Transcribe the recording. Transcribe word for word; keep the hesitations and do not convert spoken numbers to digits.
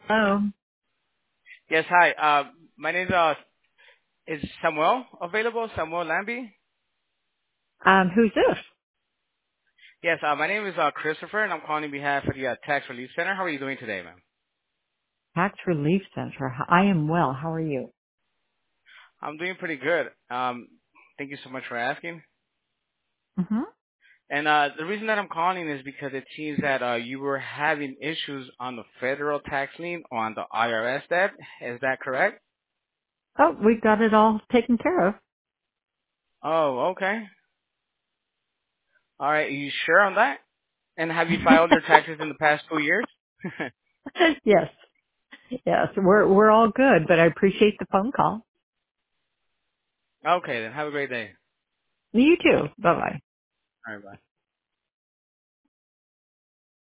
Oh, Yes, hi. Uh, my name is, uh, is Samuel available? Samuel Lambie? um, who's this? Yes, uh, my name is uh, Christopher, and I'm calling on behalf of the uh, Tax Relief Center. How are you doing today, ma'am? Tax Relief Center. I am well. How are you? I'm doing pretty good. Um, thank you so much for asking. hmm And uh, the reason that I'm calling is because it seems that uh, you were having issues on the federal tax lien or on the I R S debt. Is that correct? Oh, we've got it all taken care of. Oh, okay. All right. Are you sure on that? And have you filed your taxes in the past two years? yes, yes, we're we're all good, but I appreciate the phone call. Okay, then have a great day. You too. Bye bye. All right, bye.